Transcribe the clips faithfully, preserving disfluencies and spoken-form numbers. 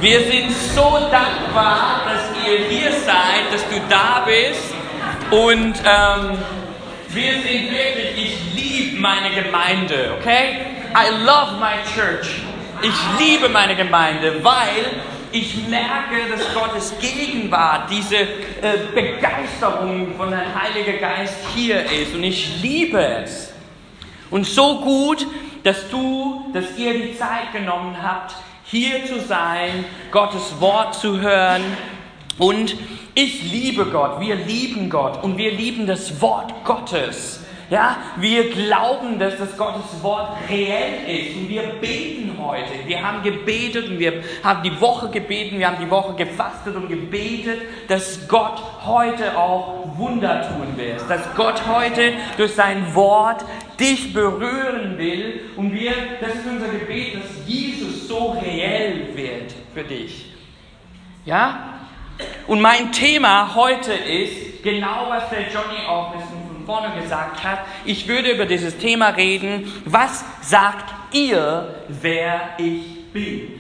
Wir sind so dankbar, dass ihr hier seid, dass du da bist. Und ähm, wir sind wirklich, ich liebe meine Gemeinde, okay? I love my church. Ich liebe meine Gemeinde, weil ich merke, dass Gottes Gegenwart, diese äh, Begeisterung von dem Heiligen Geist hier ist. Und ich liebe es. Und so gut, dass du, dass ihr die Zeit genommen habt, hier zu sein, Gottes Wort zu hören. Und ich liebe Gott, wir lieben Gott und wir lieben das Wort Gottes. Ja, wir glauben, dass das Gottes Wort reell ist und wir beten heute. Wir haben gebetet und wir haben die Woche gebeten, wir haben die Woche gefastet und gebetet, dass Gott heute auch Wunder tun wird. Dass Gott heute durch sein Wort dich berühren will und wir, das ist unser Gebet, dass Jesus so reell wird für dich. Ja? Und mein Thema heute ist genau, was der Johnny auch ein bisschen von vorne gesagt hat. Ich würde über dieses Thema reden. Was sagt ihr, wer ich bin?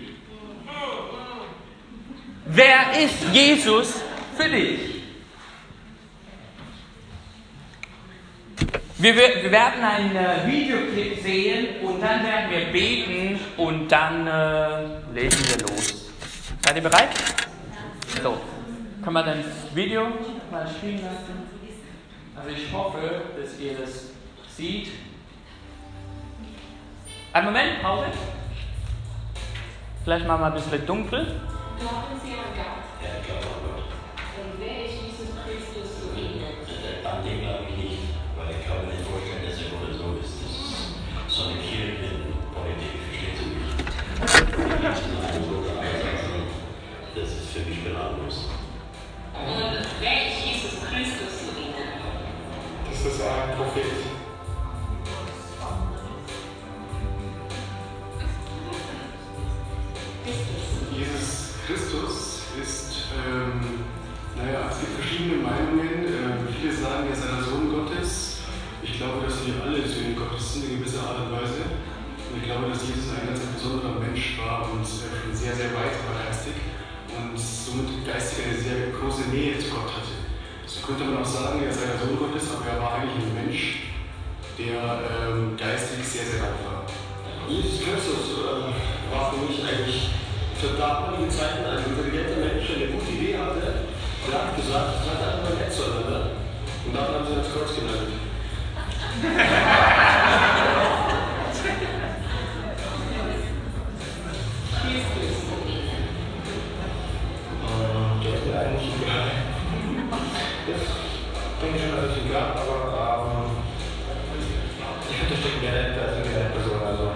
Wer ist Jesus für dich? Wir, wir werden einen äh, Videoclip sehen und dann werden wir beten und dann äh, legen wir los. Seid ihr bereit? So, kann man das Video mal spielen lassen? Also ich hoffe, dass ihr das seht. Einen Moment, Pause. Vielleicht machen wir ein bisschen dunkel. Glauben Sie an Gott? Ja, ich glaube an Gott. Und wer ist Jesus Christus zu Ihnen? An den glaube ich nicht, weil ich kann mir nicht vorstellen, dass er wohl so ist. Das ist so eine Kirchenpolitik, versteht Sie mich? Das ist für mich belanglos. Und wer ist Jesus Christus zu Ihnen? Das ist ein Prophet. Jesus Christus ist, ähm, naja, es gibt verschiedene Meinungen. Ähm, viele sagen, er sei der Sohn Gottes. Ich glaube, dass wir alle Söhne Gottes sind in gewisser Art und Weise. Und ich glaube, dass Jesus ein ganz besonderer Mensch war und äh, schon sehr, sehr weit war geistig und somit geistig eine sehr große Nähe zu Gott hatte. So könnte man auch sagen, er sei der Sohn Gottes, aber er war eigentlich ein Mensch, der ähm, geistig sehr, sehr weit war. Jesus Christus äh, war für mich eigentlich für damalige Zeiten ein intelligenter Mensch, der eine gute Idee hatte. Der hat gesagt, seid einfach nett zueinander. Und dann haben sie das Kreuz genannt. Der ist mir eigentlich egal. Das denke ich schon, dass es egal, aber ähm, ich finde, das steckt mehr dahinter als eine Person. Also.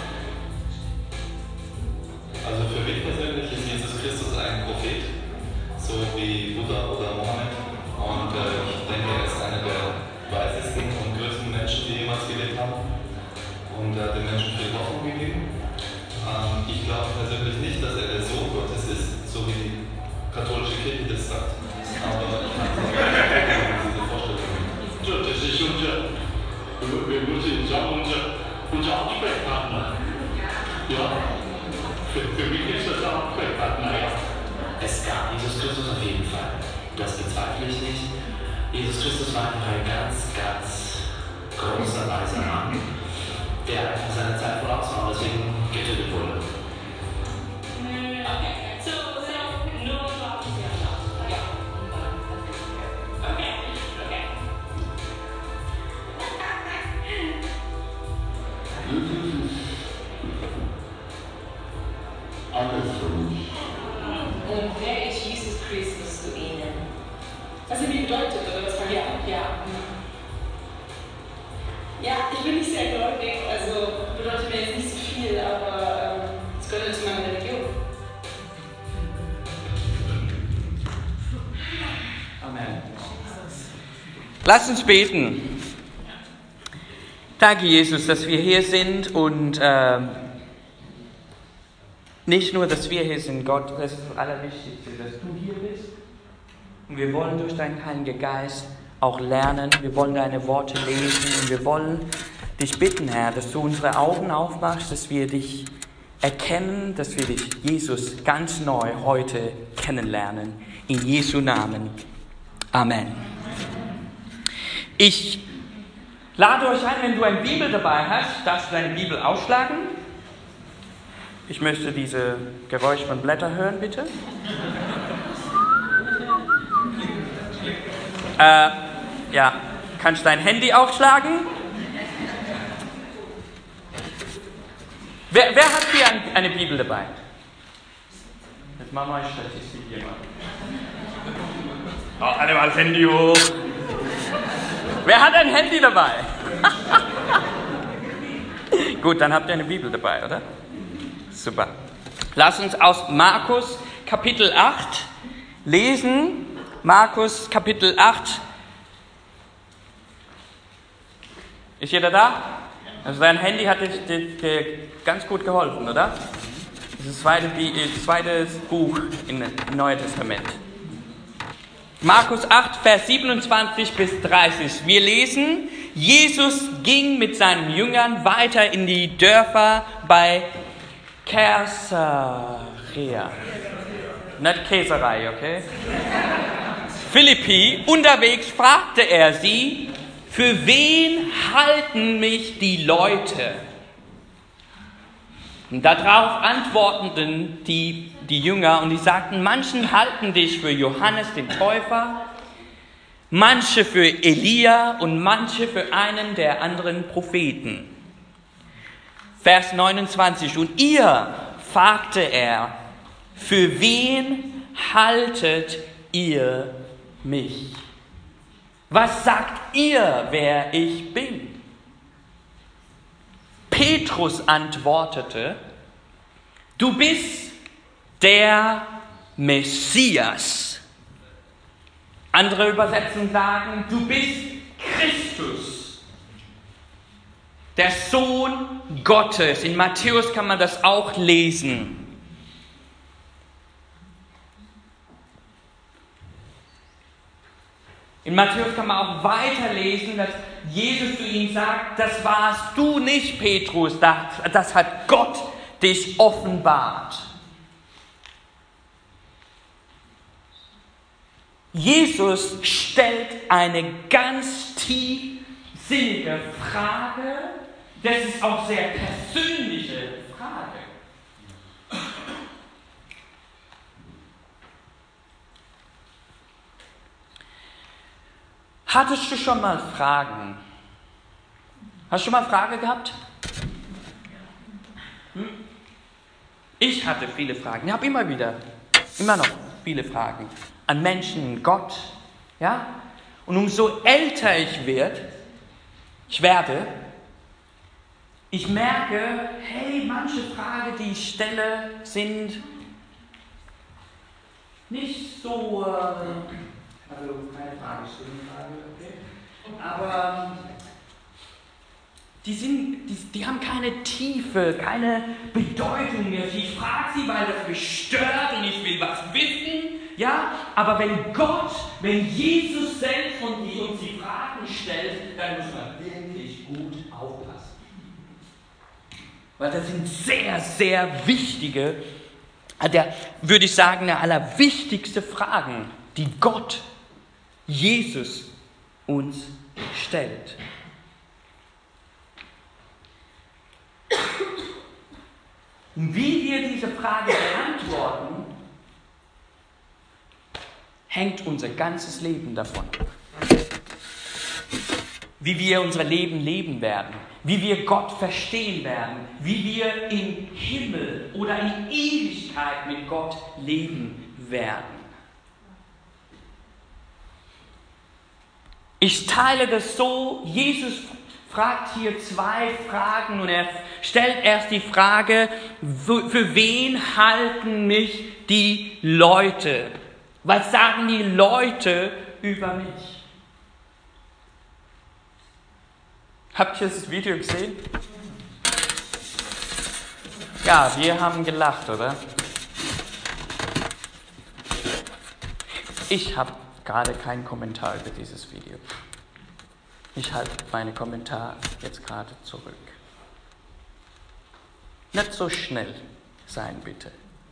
Also für mich persönlich ist Jesus Christus ein Prophet, so wie Buddha oder Mohammed. Und äh, ich denke, er ist einer der weisesten und größten Menschen, die jemals gelebt haben. Und er hat den Menschen viel Hoffnung gegeben. Ähm, ich glaube persönlich nicht, dass er der Sohn Gottes ist, so wie die katholische Kirche das sagt. Aber ich habe diese Vorstellung. 这只是兄弟，我我不是叫我这我叫贝塔呢，ja, für für mich ist das auch贝塔, naja. Es gab Jesus Christus auf jeden Fall. Das bezweifle ich nicht. Jesus Christus war einfach ein ganz, ganz großer, weiser Mann, der einfach seiner Zeit voraus war und deswegen getötet wurde. Okay, so, so, nur noch ein bisschen anders. Ja. Okay, okay. Alles für mich. Und wer ist Jesus Christus zu Ihnen? Was er mir bedeutet, oder was man ja, ja. Ja, ich bin nicht sehr gläubig, also bedeutet mir jetzt nicht so viel, aber ähm, es gehört zu meiner Religion. Amen. Lass uns beten. Danke, Jesus, dass wir hier sind und äh, nicht nur, dass wir hier sind, Gott, das ist das Allerwichtigste, dass du hier bist. Und wir wollen durch deinen Heiligen Geist auch lernen, wir wollen deine Worte lesen und wir wollen dich bitten, Herr, dass du unsere Augen aufmachst, dass wir dich erkennen, dass wir dich, Jesus, ganz neu heute kennenlernen. In Jesu Namen. Amen. Ich lade euch ein, wenn du eine Bibel dabei hast, darfst du deine Bibel aufschlagen. Ich möchte diese Geräusch von Blätter hören, bitte. äh, ja, kannst du dein Handy aufschlagen? Wer, wer hat hier ein, eine Bibel dabei? Jetzt machen wir eine Statistik hier mal. Oh, alle mal das Handy hoch. Wer hat ein Handy dabei? Gut, dann habt ihr eine Bibel dabei, oder? Super. Lass uns aus Markus Kapitel acht lesen. Markus Kapitel acht. Ist jeder da? Also dein Handy hat dir, dir, dir ganz gut geholfen, oder? Das ist das zweite, das zweite Buch im Neuen Testament. Markus acht, Vers siebenundzwanzig bis dreißig. Wir lesen, Jesus ging mit seinen Jüngern weiter in die Dörfer bei Caesarea. Nicht Käserei, okay? Philippi. Unterwegs fragte er sie, für wen halten mich die Leute? Und darauf antworteten die, die Jünger und die sagten, manchen halten dich für Johannes den Täufer, manche für Elia und manche für einen der anderen Propheten. Vers neunundzwanzig. Und ihr, fragte er, für wen haltet ihr mich? Was sagt ihr, wer ich bin? Petrus antwortete, du bist der Messias. Andere Übersetzungen sagen, du bist Christus, der Sohn Gottes. In Matthäus kann man das auch lesen. In Matthäus kann man auch weiterlesen, dass Jesus zu ihm sagt, das warst du nicht, Petrus, das, das hat Gott dich offenbart. Jesus stellt eine ganz tiefsinnige Frage, das ist auch sehr persönliche Frage. Hattest du schon mal Fragen? Hast du schon mal Fragen gehabt? Hm? Ich hatte viele Fragen. Ich habe immer wieder, immer noch viele Fragen an Menschen, Gott. Ja? Und umso älter ich werde, ich werde, ich merke, hey, manche Fragen, die ich stelle, sind nicht so... Äh, Also keine Fragestundenfrage, okay. Aber die, sind, die, die haben keine Tiefe, keine Bedeutung mehr. Ich frage sie, weil das mich stört und ich will was wissen. Ja, aber wenn Gott, wenn Jesus selbst von uns die Fragen stellt, dann muss man wirklich gut aufpassen. Weil das sind sehr, sehr wichtige, der, würde ich sagen, der allerwichtigste Fragen, die Gott Jesus uns stellt. Und wie wir diese Frage beantworten, hängt unser ganzes Leben davon ab. Wie wir unser Leben leben werden, wie wir Gott verstehen werden, wie wir im Himmel oder in Ewigkeit mit Gott leben werden. Ich teile das so, Jesus fragt hier zwei Fragen und er stellt erst die Frage, für wen halten mich die Leute? Was sagen die Leute über mich? Habt ihr das Video gesehen? Ja, wir haben gelacht, oder? Ich habe gerade keinen Kommentar über dieses Video. Ich halte meinen Kommentar jetzt gerade zurück. Nicht so schnell sein, bitte.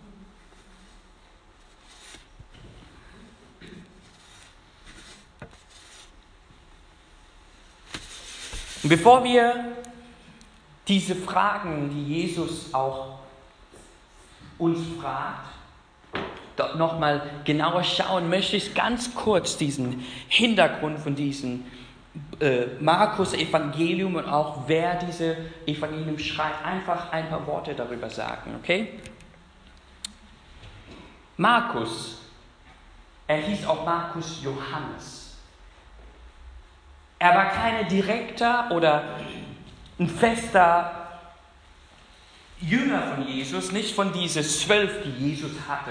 Und bevor wir diese Fragen, die Jesus auch uns fragt, dort nochmal genauer schauen, möchte ich ganz kurz diesen Hintergrund von diesem äh, Markus-Evangelium und auch wer diese Evangelium schreibt, einfach ein paar Worte darüber sagen, okay? Markus, er hieß auch Markus Johannes. Er war kein direkter oder ein fester Jünger von Jesus, nicht von diesen zwölf, die Jesus hatte.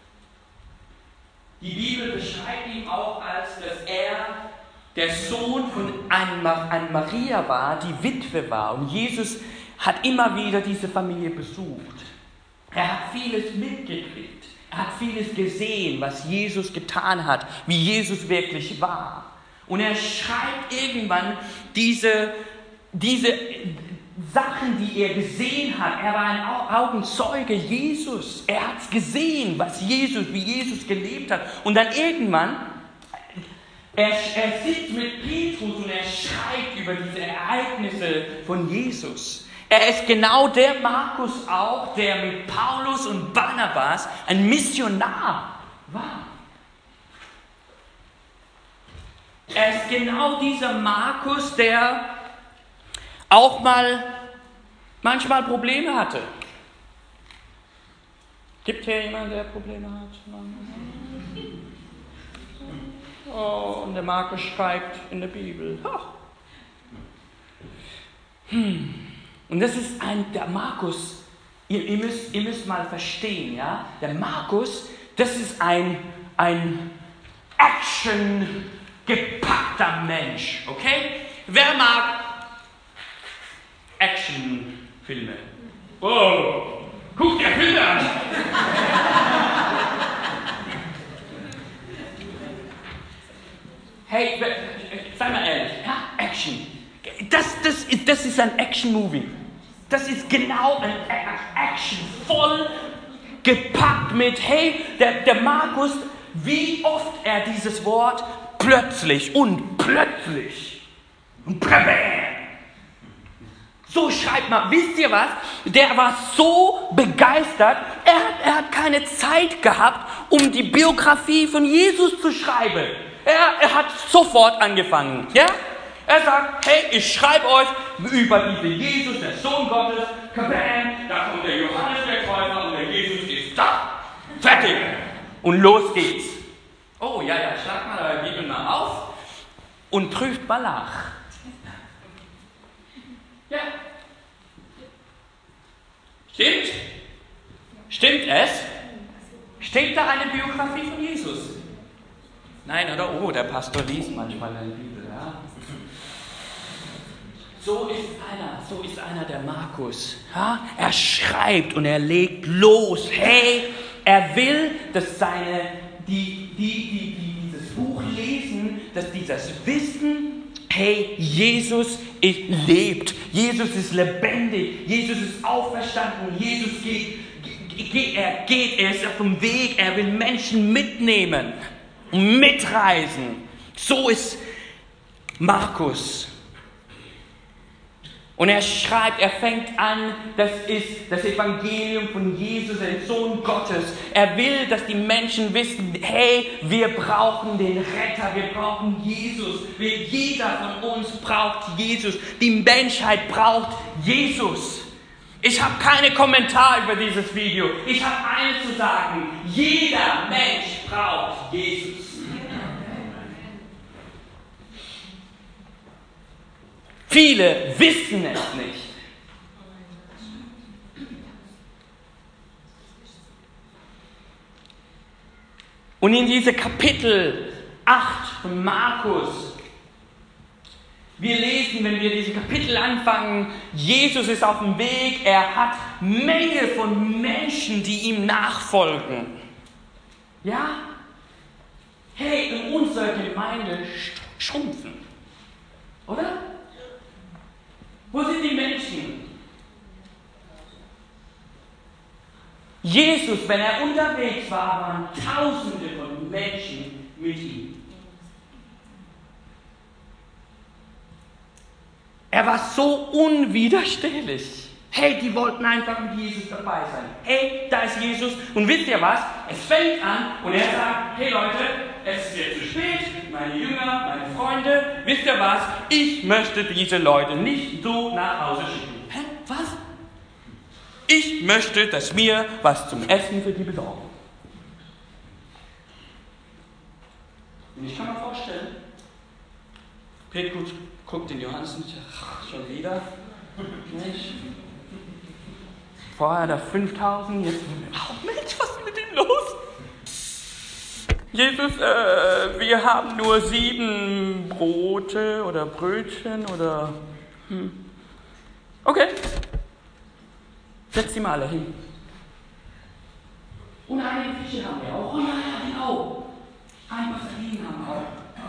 Die Bibel beschreibt ihn auch als, dass er der Sohn von einer Maria war, die Witwe war. Und Jesus hat immer wieder diese Familie besucht. Er hat vieles mitgekriegt. Er hat vieles gesehen, was Jesus getan hat, wie Jesus wirklich war. Und er schreibt irgendwann diese, diese Sachen, die er gesehen hat. Er war ein Augenzeuge Jesus. Er hat es gesehen, was Jesus, wie Jesus gelebt hat. Und dann irgendwann, er, er sitzt mit Petrus und er schreibt über diese Ereignisse von Jesus. Er ist genau der Markus auch, der mit Paulus und Barnabas ein Missionar war. Er ist genau dieser Markus, der auch mal manchmal Probleme hatte. Gibt hier jemanden, der Probleme hat? Oh, und der Markus schreibt in der Bibel. Oh. Hm. Und das ist ein, der Markus, ihr, ihr, müsst, ihr müsst mal verstehen, ja? Der Markus, das ist ein, ein Action gepackter Mensch, okay? Wer mag Actionfilme? Oh, guck dir Filme an! Hey, sei mal ehrlich, ja? Action. Das, das, ist, das ist ein Action-Movie. Das ist genau ein Action, voll gepackt mit, hey, der, der Markus, wie oft er dieses Wort plötzlich und plötzlich und präbäm. So schreibt man, wisst ihr was? Der war so begeistert, er hat, er hat keine Zeit gehabt, um die Biografie von Jesus zu schreiben. Er, er hat sofort angefangen, ja? Er sagt, hey, ich schreibe euch über diesen Jesus, der Sohn Gottes, kabam, da kommt der Johannes der Täufer und der Jesus ist da. Fertig. Und los geht's. Oh, ja, ja, schlag mal eure Bibel mal auf und prüft mal nach. Ja. Stimmt? Stimmt es? Steht da eine Biografie von Jesus? Nein, oder? Oh, der Pastor liest manchmal eine Bibel, ja. So ist einer, so ist einer der Markus. Ja? Er schreibt und er legt los. Hey, er will, dass seine, die, die, die, die dieses Buch lesen, dass dieses Wissen, hey, Jesus ist, lebt. Jesus ist lebendig. Jesus ist auferstanden. Jesus geht, geht, er geht, er ist auf dem Weg. Er will Menschen mitnehmen und mitreisen. So ist Markus. Und er schreibt, er fängt an, das ist das Evangelium von Jesus, dem Sohn Gottes. Er will, dass die Menschen wissen, hey, wir brauchen den Retter, wir brauchen Jesus. Jeder von uns braucht Jesus. Die Menschheit braucht Jesus. Ich habe keine Kommentare über dieses Video. Ich habe eines zu sagen, jeder Mensch braucht Jesus. Viele wissen es nicht. Und in diese Kapitel acht von Markus, wir lesen, wenn wir diese Kapitel anfangen, Jesus ist auf dem Weg, er hat Menge von Menschen, die ihm nachfolgen. Ja? Hey, in unserer Gemeinde schrumpfen. Oder? Wo sind die Menschen? Jesus, wenn er unterwegs war, waren Tausende von Menschen mit ihm. Er war so unwiderstehlich. Hey, die wollten einfach mit Jesus dabei sein. Hey, da ist Jesus. Und wisst ihr was? Es fängt an und er sagt, hey Leute, es ist jetzt zu spät. Meine Jünger, meine Freunde, wisst ihr was? Ich möchte diese Leute nicht so nach Hause schicken. Hä? Was? Ich möchte, dass wir was zum Essen für die besorgen. Und ich kann mir vorstellen, Petrus guckt in Johannes und sagt, ach, schon wieder? Nicht? Vorher da fünftausend, jetzt, oh Mensch, was ist mit ihm los? Jesus, äh, wir haben nur sieben Brote oder Brötchen oder... Hm. Okay. Setz die mal alle hin. Und einige Fische haben wir auch. Oh ja, ja, genau. Ein paar Sardinen haben wir auch.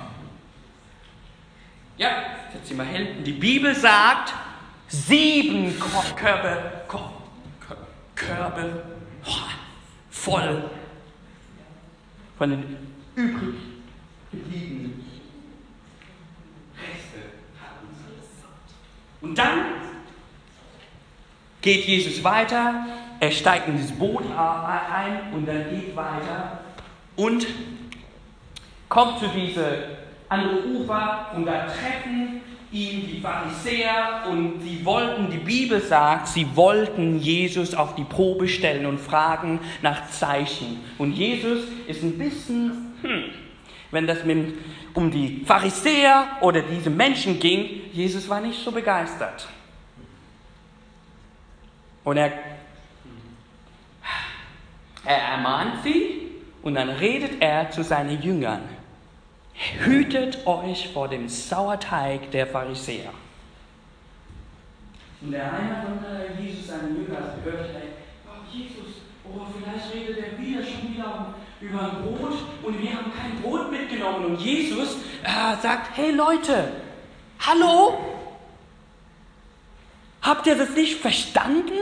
Ja, setz sie mal hin. Die Bibel sagt, sieben Körbe, Körbe voll von den übrig gebliebenen Reste hatten sie. Und dann geht Jesus weiter, er steigt in dieses Boot ein und dann geht weiter und kommt zu diesem anderen Ufer und da treffen ihn die Pharisäer und sie wollten, die Bibel sagt, sie wollten Jesus auf die Probe stellen und fragen nach Zeichen. Und Jesus ist ein bisschen, hm, wenn das mit, um die Pharisäer oder diese Menschen ging, Jesus war nicht so begeistert. Und er, er ermahnt sie und dann redet er zu seinen Jüngern. Hütet euch vor dem Sauerteig der Pharisäer. Und der eine von Jesus, seinen Jüngern, hat gehört, oh Jesus, oh, vielleicht redet er wieder schon wieder über ein Brot und wir haben kein Brot mitgenommen. Und Jesus äh, sagt, hey Leute, hallo? Habt ihr das nicht verstanden?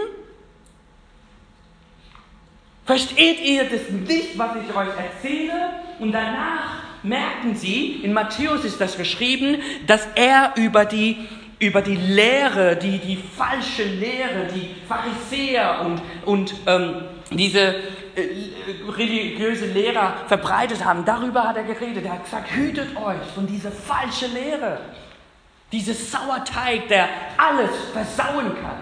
Versteht ihr das nicht, was ich euch erzähle? Und danach merken sie, in Matthäus ist das geschrieben, dass er über die, über die Lehre, die, die falsche Lehre, die Pharisäer und, und ähm, diese äh, religiöse Lehrer verbreitet haben, darüber hat er geredet. Er hat gesagt, hütet euch von dieser falschen Lehre. Dieses Sauerteig, der alles versauen kann.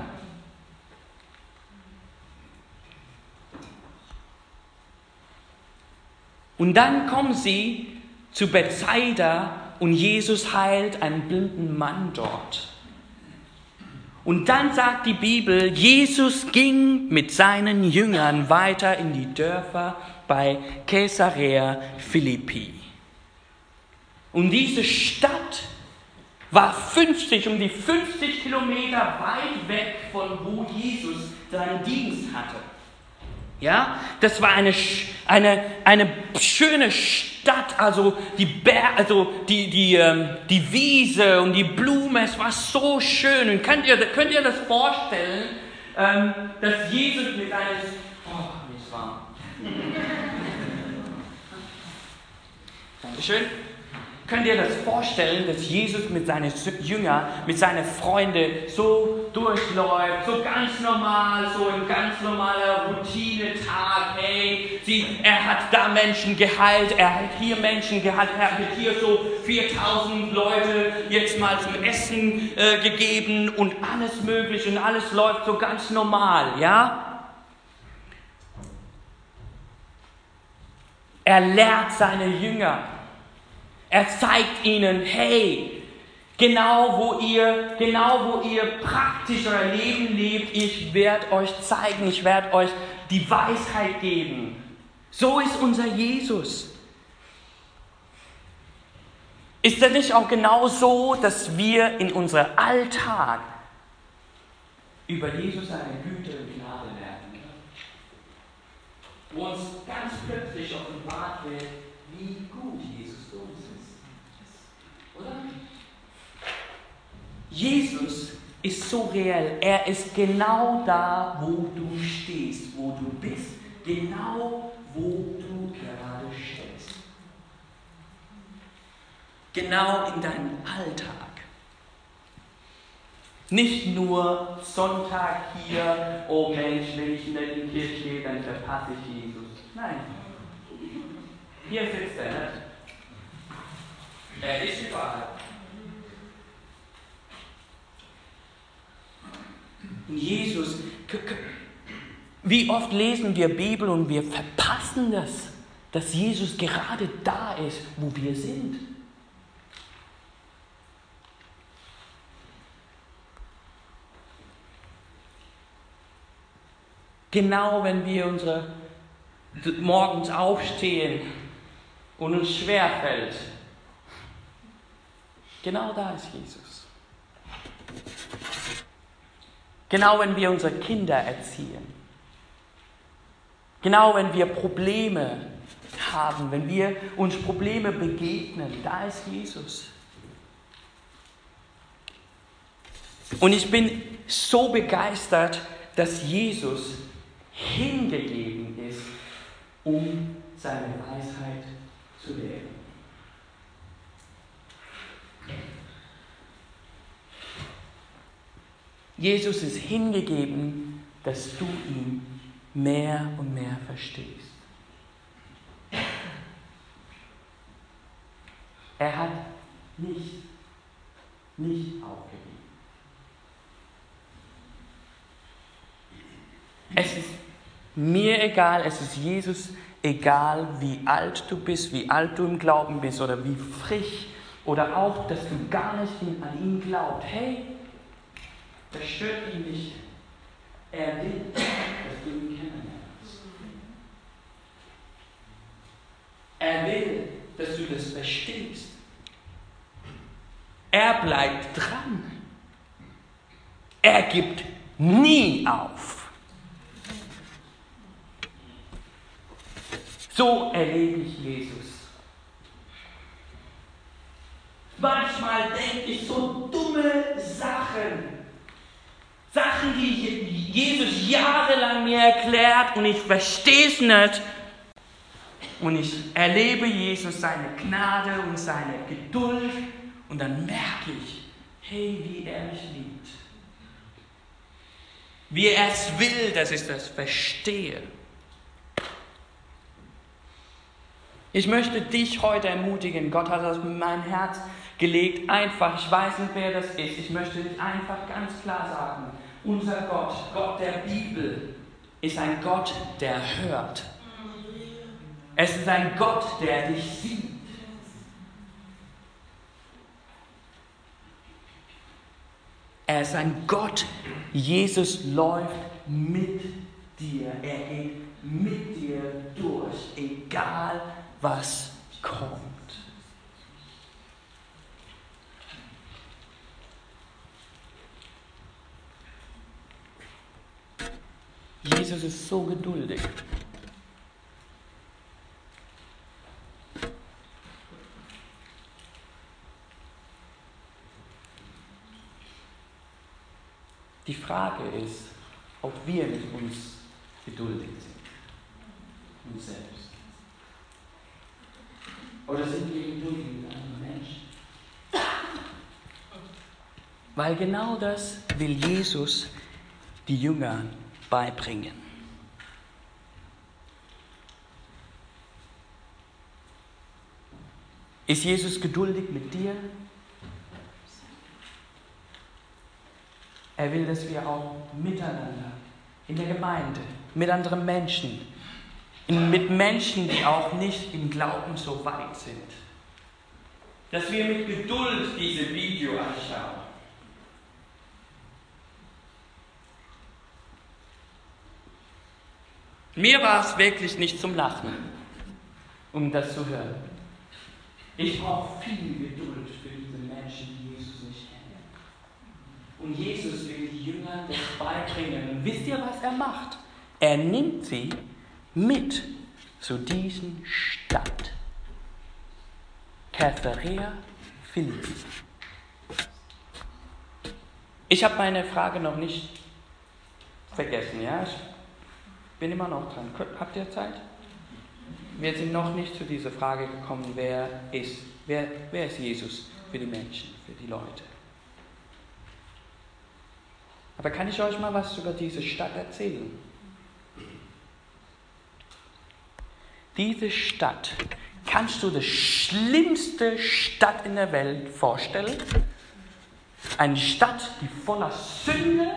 Und dann kommen sie zu Bethsaida und Jesus heilt einen blinden Mann dort. Und dann sagt die Bibel, Jesus ging mit seinen Jüngern weiter in die Dörfer bei Caesarea Philippi. Und diese Stadt war fünfzig, um die fünfzig Kilometer weit weg von wo Jesus seinen Dienst hatte. Ja, das war eine, eine, eine schöne Stadt, also die, Ber- also die, die, ähm, die Wiese und die Blume, es war so schön. Und könnt ihr, könnt ihr das vorstellen, ähm, dass Jesus mit eines... Oh, mir ist warm. Dankeschön. Könnt ihr das vorstellen, dass Jesus mit seinen Jüngern, mit seinen Freunden so durchläuft, so ganz normal, so ein ganz normaler Routine-Tag, hey, sie, er hat da Menschen geheilt, er hat hier Menschen geheilt, er hat hier so viertausend Leute jetzt mal zum Essen äh, gegeben und alles mögliche und alles läuft so ganz normal, ja? Er lehrt seine Jünger. Er zeigt ihnen, hey, genau wo ihr, genau wo ihr praktisch euer Leben lebt, ich werde euch zeigen, ich werde euch die Weisheit geben. So ist unser Jesus. Ist das nicht auch genau so, dass wir in unserem Alltag über Jesus seine Güte und Gnade lernen? Wo uns ganz plötzlich offenbart wird, wie gut Jesus zu uns ist. Oder? Jesus ist so reell. Er ist genau da, wo du stehst, wo du bist, Genau wo du gerade stehst. Genau in deinem Alltag. Nicht nur Sonntag hier, oh Mensch, wenn ich in der Kirche gehe, dann verpasse ich Jesus. Nein. Hier sitzt er nicht. Er ist überall. Jesus, wie oft lesen wir Bibel und wir verpassen das, dass Jesus gerade da ist, wo wir sind. Genau wenn wir unsere morgens aufstehen und uns schwerfällt, genau da ist Jesus. Genau wenn wir unsere Kinder erziehen. Genau wenn wir Probleme haben, wenn wir uns Probleme begegnen, da ist Jesus. Und ich bin so begeistert, dass Jesus hingegeben ist, um seine Weisheit zu lehren. Jesus ist hingegeben, dass du ihn mehr und mehr verstehst. Er hat nicht, nicht aufgegeben. Es ist mir egal, es ist Jesus egal, wie alt du bist, wie alt du im Glauben bist oder wie frisch oder auch, dass du gar nicht an ihn glaubst. Hey, das stört ihn nicht. Er will, dass du ihn kennenlernst. Er will, dass du das verstehst. Er bleibt dran. Er gibt nie auf. So erlebe ich Jesus. Manchmal denke ich so dumme Sachen. Sachen, die Jesus jahrelang mir erklärt und ich verstehe es nicht. Und ich erlebe Jesus seine Gnade und seine Geduld und dann merke ich, hey, wie er mich liebt. Wie er es will, dass ich das verstehe. Ich möchte dich heute ermutigen. Gott hat das in mein Herz gelegt. Einfach, ich weiß nicht, wer das ist. Ich möchte dich einfach ganz klar sagen. Unser Gott, Gott der Bibel, ist ein Gott, der hört. Es ist ein Gott, der dich sieht. Er ist ein Gott. Jesus läuft mit dir. Er geht mit dir durch, egal was kommt. Jesus ist so geduldig. Die Frage ist, ob wir mit uns geduldig sind. Uns selbst. Oder sind wir geduldig mit anderen Menschen? Weil genau das will Jesus die Jünger beibringen. Ist Jesus geduldig mit dir? Er will, dass wir auch miteinander, in der Gemeinde, mit anderen Menschen, mit Menschen, die auch nicht im Glauben so weit sind, dass wir mit Geduld diese Video anschauen. Mir war es wirklich nicht zum Lachen, um das zu hören. Ich brauche viel Geduld für diese Menschen, die Jesus nicht kennen. Und Jesus will die Jünger das beibringen. Und wisst ihr, was er macht? Er nimmt sie mit zu diesen Stadt. Caesarea Philippi. Ich habe meine Frage noch nicht vergessen, ja? Bin immer noch dran. Habt ihr Zeit? Wir sind noch nicht zu dieser Frage gekommen, wer ist, wer, wer ist Jesus für die Menschen, für die Leute. Aber kann ich euch mal was über diese Stadt erzählen? Diese Stadt, kannst du die schlimmste Stadt in der Welt vorstellen? Eine Stadt, die voller Sünde,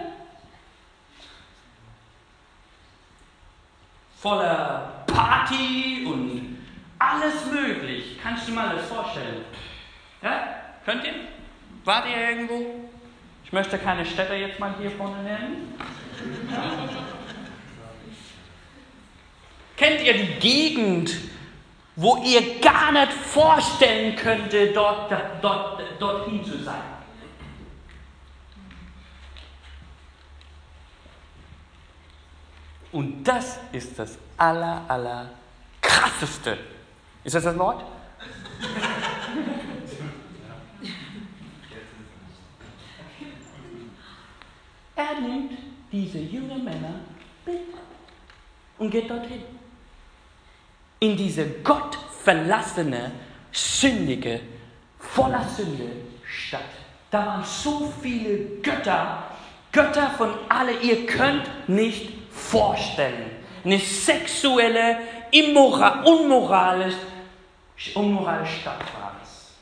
voller Party und alles möglich. Kannst du mal das vorstellen? Ja? Könnt ihr? Wart ihr irgendwo? Ich möchte keine Städte jetzt mal hier vorne nennen. Ja? Kennt ihr die Gegend, wo ihr gar nicht vorstellen könntet, dort, dort, dorthin zu sein? Und das ist das aller, aller krasseste. Ist das das Wort? Er nimmt diese jungen Männer mit und geht dorthin. In diese gottverlassene, sündige, voller Sünde Stadt. Da waren so viele Götter, Götter von alle, ihr könnt nicht vorstellen. Eine sexuelle, immora, unmoralisch, unmoralische Stadt war es.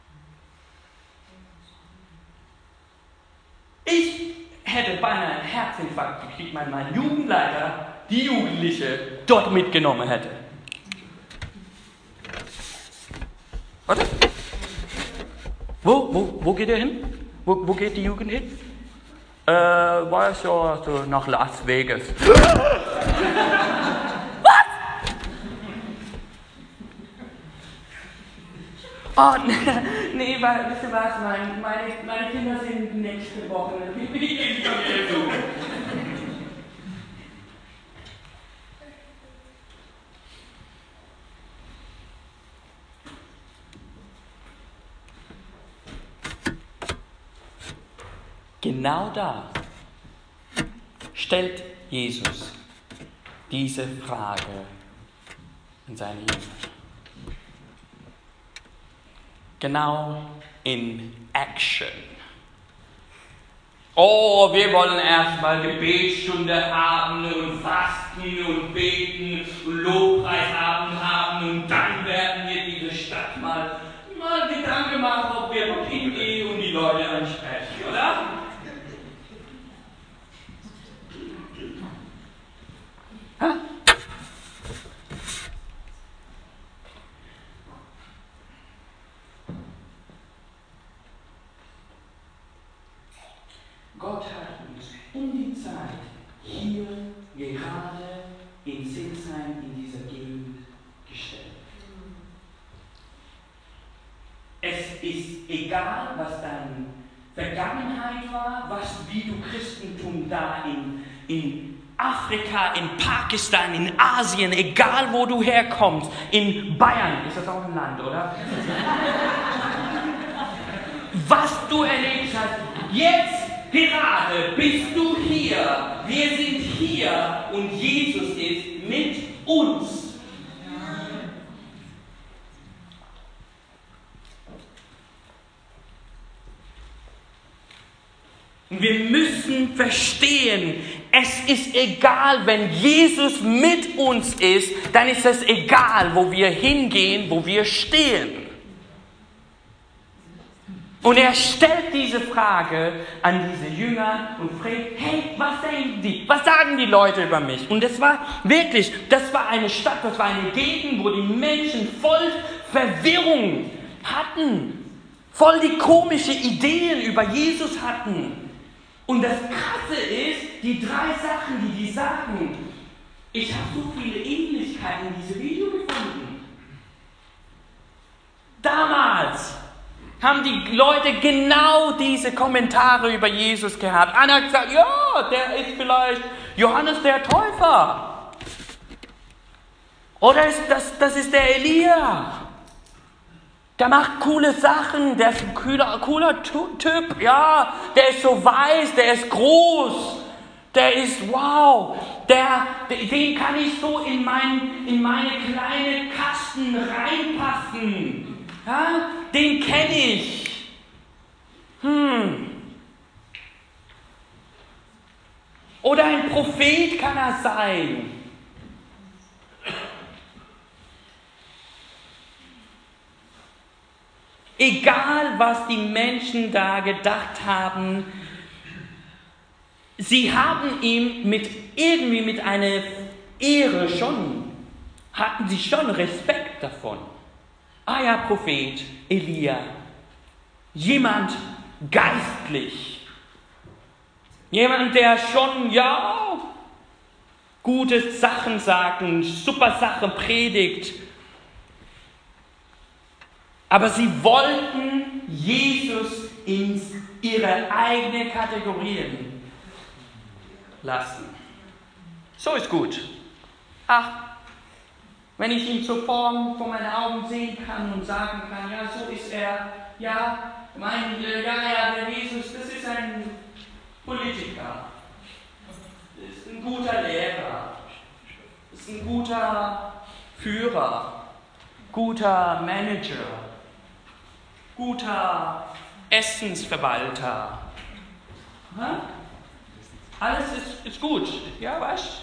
Ich hätte beinahe einen Herzinfarkt gekriegt, wenn mein Jugendleiter die Jugendliche dort mitgenommen hätte. Warte. Wo, wo, wo geht ihr hin? Wo, wo geht die Jugend hin? Äh, weiß ja, so nach Las Vegas. Was? Oh, nee, weil, wisst ihr was, mein, meine, meine Kinder sind nächste Woche. Genau da stellt Jesus diese Frage an seine Jünger. Genau in Action. Oh, wir wollen erstmal Gebetsstunde haben und fasten und beten und Lobpreisabend haben und dann werden wir diese Stadt mal, mal Gedanken machen, ob wir dort hingehen und die Leute ansprechen, oder? Ha? Gott hat uns um die Zeit hier gerade in Sinsheim in dieser Gegend gestellt. Es ist egal, was deine Vergangenheit war, was wie du Christentum da in, in Afrika, in Pakistan, in Asien, egal wo du herkommst, in Bayern, ist das auch ein Land, oder? Was du erlebt hast, jetzt gerade bist du hier, wir sind hier und Jesus ist mit uns. Wir müssen verstehen, es ist egal, wenn Jesus mit uns ist, dann ist es egal, wo wir hingehen, wo wir stehen. Und er stellt diese Frage an diese Jünger und fragt, hey, was denken die? Was sagen die Leute über mich? Und das war wirklich, das war eine Stadt, das war eine Gegend, wo die Menschen voll Verwirrung hatten, voll die komischen Ideen über Jesus hatten. Und das Krasse ist, die drei Sachen, die die sagen, ich habe so viele Ähnlichkeiten in diesem Video gefunden. Damals haben die Leute genau diese Kommentare über Jesus gehabt. Einer hat gesagt, ja, der ist vielleicht Johannes der Täufer. Oder ist das, das ist der Elia. Der macht coole Sachen, der ist ein cooler, cooler Typ, ja, der ist so weiß, der ist groß, der ist wow, der, den kann ich so in, mein, in meine kleine Kasten reinpassen. Ja? Den kenne ich. Hm. Oder ein Prophet kann er sein. Egal, was die Menschen da gedacht haben, sie haben ihm mit irgendwie mit einer Ehre schon, hatten sie schon Respekt davon. Ah ja, Prophet Elia, jemand geistlich, jemand, der schon, ja, gute Sachen sagt und super Sachen predigt. Aber sie wollten Jesus in ihre eigenen Kategorien lassen. So ist gut. Ach, wenn ich ihn zur Form vor meinen Augen sehen kann und sagen kann, ja, so ist er, ja, mein, ja, ja, der Jesus, das ist ein Politiker, das ist ein guter Lehrer, das ist ein guter Führer, guter Manager, guter Essensverwalter. Hm? Alles ist, ist gut, ja, weißt du?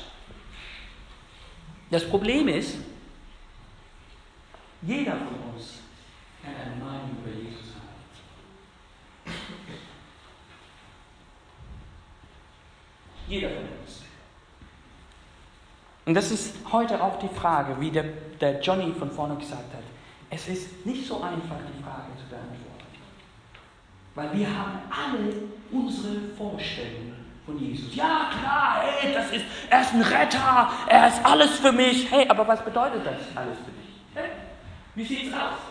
Das Problem ist, jeder von uns kann eine Meinung über Jesus haben. Jeder von uns. Und das ist heute auch die Frage, wie der, der Johnny von vorne gesagt hat. Es ist nicht so einfach, die Frage zu beantworten. Weil wir haben alle unsere Vorstellungen von Jesus. Ja, klar, hey, das ist, er ist ein Retter, er ist alles für mich. Hey, aber was bedeutet das alles für dich? Hey, wie sieht es aus?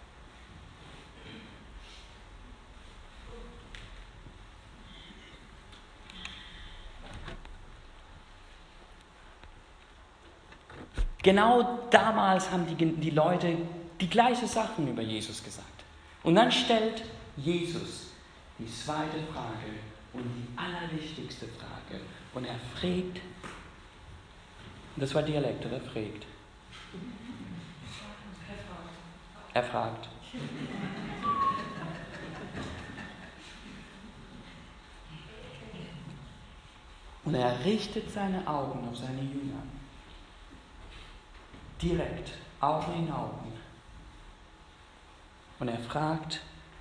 Genau damals haben die, die Leute die gleichen Sachen über Jesus gesagt. Und dann stellt Jesus die zweite Frage und die allerwichtigste Frage. Und er fragt, das war Dialekt, oder? Fragt. Er fragt. Und er richtet seine Augen auf seine Jünger. Direkt, Augen in Augen. Und er fragt,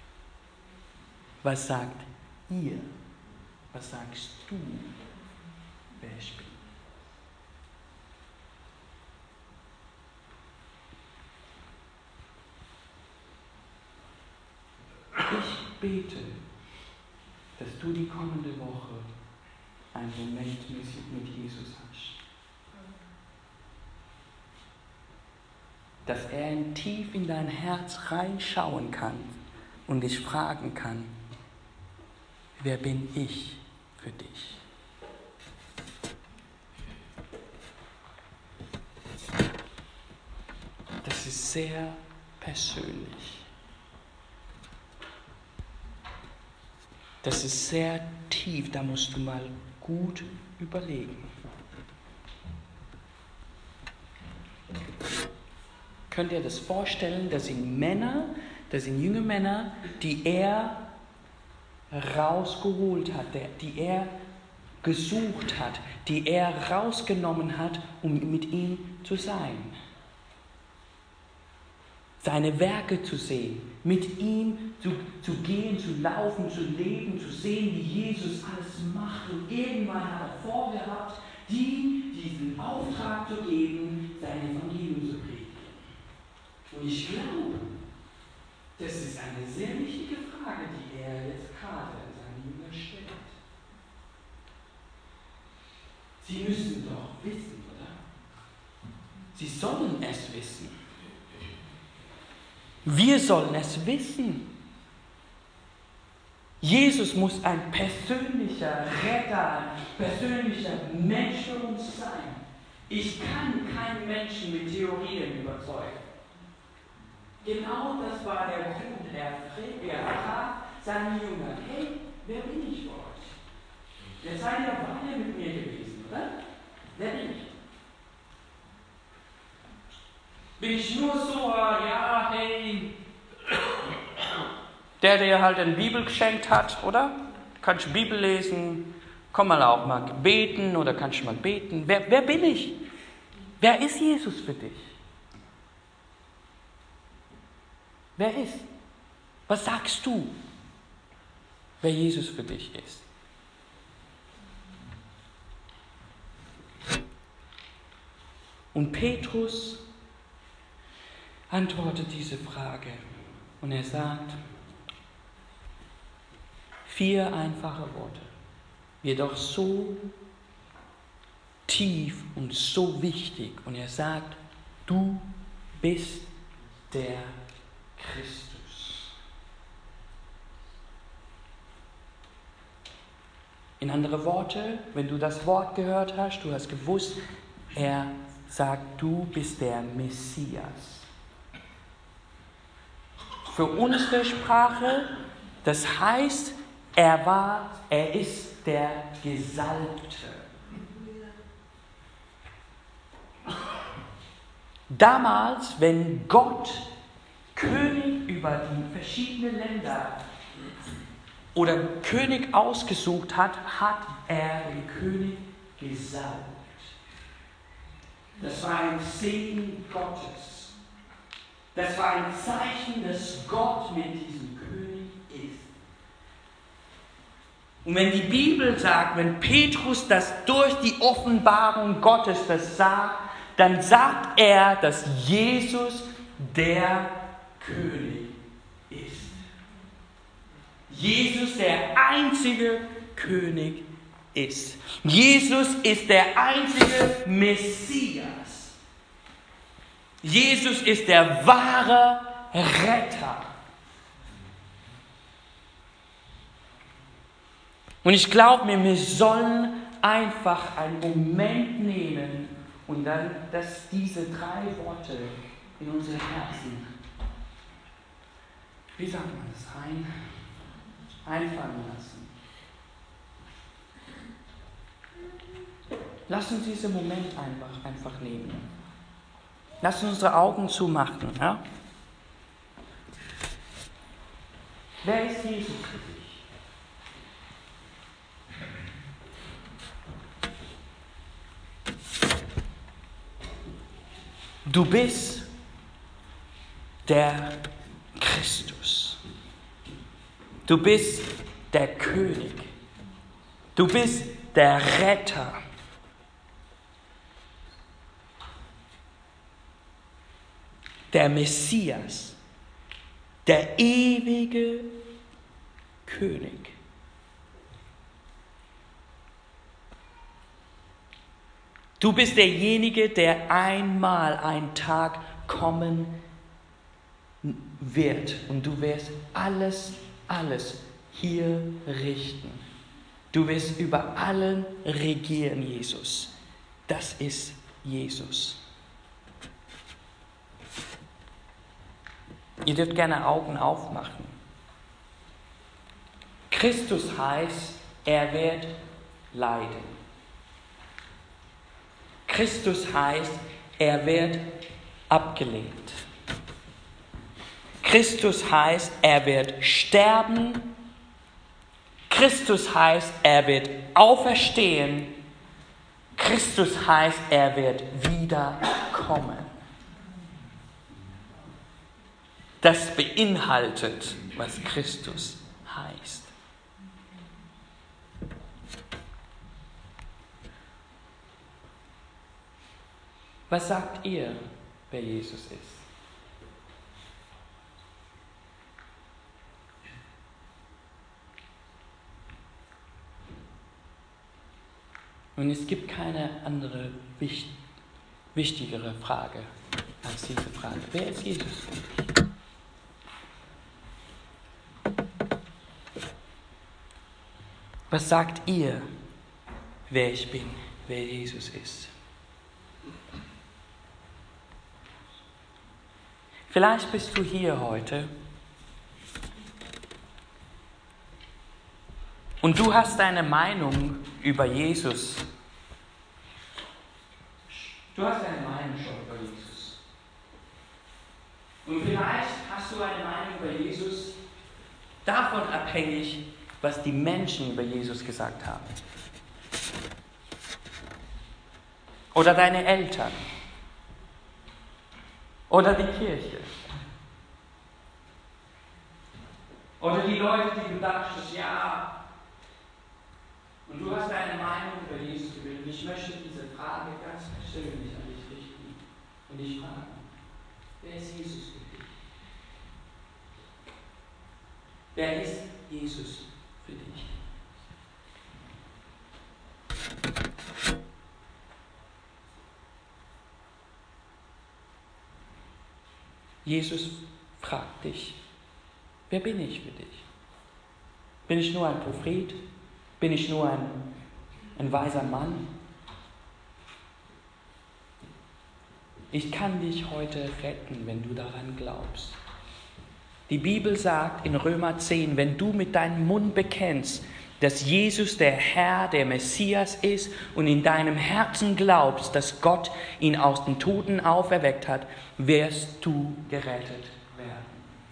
was sagt ihr? Was sagst du, wer ich bin? Ich bete, dass du die kommende Woche einen Moment mit Jesus hast. Dass er in tief in dein Herz reinschauen kann und dich fragen kann, wer bin ich für dich? Das ist sehr persönlich. Das ist sehr tief, da musst du mal gut überlegen. Könnt ihr das vorstellen? Das sind Männer, das sind junge Männer, die er rausgeholt hat, die er gesucht hat, die er rausgenommen hat, um mit ihm zu sein. Seine Werke zu sehen, mit ihm zu, zu gehen, zu laufen, zu leben, zu sehen, wie Jesus alles macht. Und irgendwann hat er vorgehabt, die diesen Auftrag zu geben, sein Evangelium zu predigen. Und ich glaube, das ist eine sehr wichtige Frage, die er jetzt gerade seinen Jüngern stellt. Sie müssen doch wissen, oder? Sie sollen es wissen. Wir sollen es wissen. Jesus muss ein persönlicher Retter, ein persönlicher Mensch für uns sein. Ich kann keinen Menschen mit Theorien überzeugen. Genau das war der Grund. Er fragt seine Jünger, hey, wer bin ich für euch? Jetzt seid ihr Weile mit mir Bin ich nur so, ja, hey, der, der halt eine Bibel geschenkt hat, oder? Kannst du Bibel lesen, komm mal auch mal beten oder kannst du mal beten. Wer, wer bin ich? Wer ist Jesus für dich? Wer ist? Was sagst du, wer Jesus für dich ist? Und Petrus antwortet diese Frage und er sagt, vier einfache Worte, jedoch so tief und so wichtig. Und er sagt, du bist der Christus. In andere Worte, wenn du das Wort gehört hast, du hast gewusst, er sagt, du bist der Messias. Für unsere Sprache, das heißt, er war, er ist der Gesalbte. Damals, wenn Gott König über die verschiedenen Länder oder König ausgesucht hat, hat er den König gesalbt. Das war ein Segen Gottes. Das war ein Zeichen, dass Gott mit diesem König ist. Und wenn die Bibel sagt, wenn Petrus das durch die Offenbarung Gottes das sagt, dann sagt er, dass Jesus der König ist. Jesus der einzige König ist. Jesus ist der einzige Messias. Jesus ist der wahre Retter. Und ich glaube mir, wir sollen einfach einen Moment nehmen und dann dass diese drei Worte in unsere Herzen, wie sagt man das, ein, einfallen lassen. Lass uns diesen Moment einfach, einfach nehmen. Lass uns unsere Augen zumachen. Ja? Wer ist Jesus für dich? Du bist der Christus. Du bist der König. Du bist der Retter. Der Messias. Der ewige König. Du bist derjenige, der einmal einen Tag kommen wird und du wirst alles, alles hier richten. Du wirst über allen regieren, Jesus. Das ist Jesus. Ihr dürft gerne Augen aufmachen. Christus heißt, er wird leiden. Christus heißt, er wird abgelehnt. Christus heißt, er wird sterben. Christus heißt, er wird auferstehen. Christus heißt, er wird wiederkommen. Das beinhaltet, was Christus heißt. Was sagt ihr, wer Jesus ist? Und es gibt keine andere wichtigere Frage als diese Frage. Wer ist Jesus für dich? Was sagt ihr, wer ich bin, wer Jesus ist? Vielleicht bist du hier heute und du hast eine Meinung über Jesus. Du hast eine Meinung schon über Jesus. Und vielleicht hast du eine Meinung über Jesus davon abhängig, was die Menschen über Jesus gesagt haben. Oder deine Eltern. Oder die Kirche. Oder die Leute, die du dachtest, ja, und du hast eine Meinung über Jesus gewählt. Und ich möchte diese Frage ganz persönlich an dich richten. Und ich frage, wer ist Jesus für dich? Wer ist Jesus für dich? Jesus fragt dich, wer bin ich für dich? Bin ich nur ein Prophet? Bin ich nur ein, ein weiser Mann? Ich kann dich heute retten, wenn du daran glaubst. Die Bibel sagt in Römer zehn, wenn du mit deinem Mund bekennst, dass Jesus der Herr, der Messias ist und in deinem Herzen glaubst, dass Gott ihn aus den Toten auferweckt hat, wirst du gerettet werden.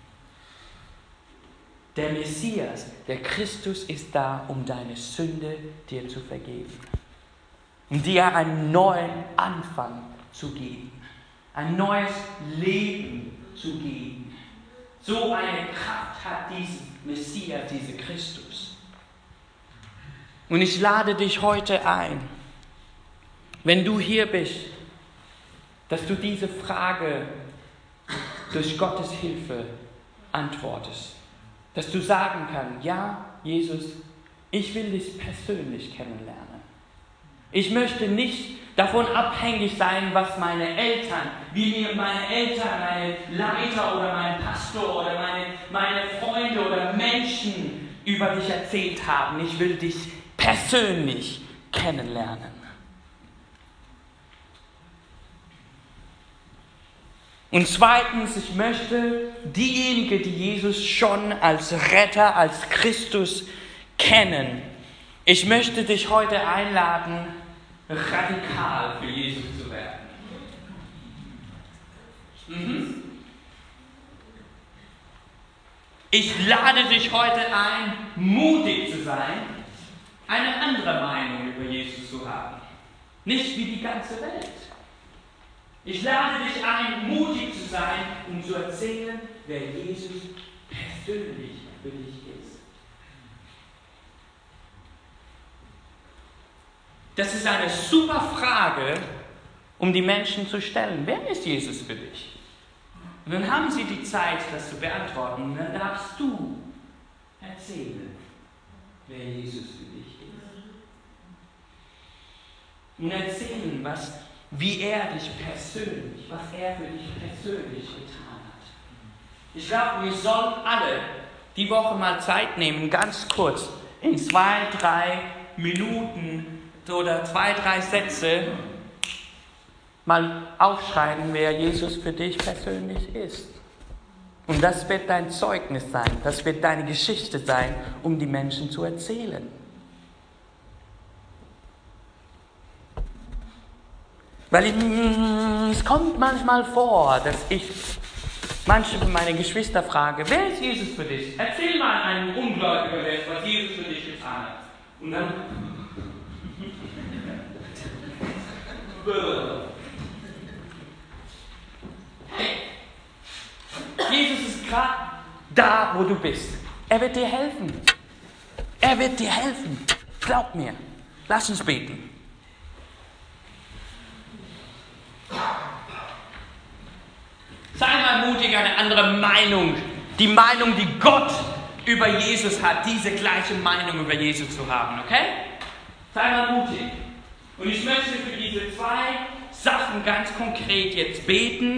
Der Messias, der Christus ist da, um deine Sünde dir zu vergeben. Um dir einen neuen Anfang zu geben. Ein neues Leben zu geben. So eine Kraft hat dieser Messias, dieser Christus. Und ich lade dich heute ein, wenn du hier bist, dass du diese Frage durch Gottes Hilfe antwortest. Dass du sagen kannst, ja, Jesus, ich will dich persönlich kennenlernen. Ich möchte nicht davon abhängig sein, was meine Eltern, wie mir meine Eltern, meine Leiter oder mein Pastor oder meine, meine Freunde oder Menschen über dich erzählt haben. Ich will dich persönlich kennenlernen. Und zweitens, ich möchte diejenigen, die Jesus schon als Retter, als Christus kennen, ich möchte dich heute einladen, radikal für Jesus zu werden. Mhm. Ich lade dich heute ein, mutig zu sein, eine andere Meinung über Jesus zu haben. Nicht wie die ganze Welt. Ich lade dich ein, mutig zu sein, um zu erzählen, wer Jesus persönlich für dich ist. Das ist eine super Frage, um die Menschen zu stellen. Wer ist Jesus für dich? Und dann haben sie die Zeit, das zu beantworten. Und dann darfst du erzählen, wer Jesus für dich ist. Und erzählen, was, wie er dich persönlich, was er für dich persönlich getan hat. Ich glaube, wir sollen alle die Woche mal Zeit nehmen, ganz kurz, in zwei, drei Minuten oder zwei, drei Sätze mal aufschreiben, wer Jesus für dich persönlich ist. Und das wird dein Zeugnis sein, das wird deine Geschichte sein, um die Menschen zu erzählen. Weil ich, es kommt manchmal vor, dass ich manche von meinen Geschwistern frage, wer ist Jesus für dich? Erzähl mal einem Ungläubigen, was Jesus für dich getan hat. Und dann hey, Jesus ist gerade da, wo du bist. Er wird dir helfen. Er wird dir helfen. Glaub mir. Lass uns beten. Sei mal mutig, eine andere Meinung. Die Meinung, die Gott über Jesus hat, diese gleiche Meinung über Jesus zu haben, okay? Sei mal mutig. Und ich möchte für diese zwei Sachen ganz konkret jetzt beten.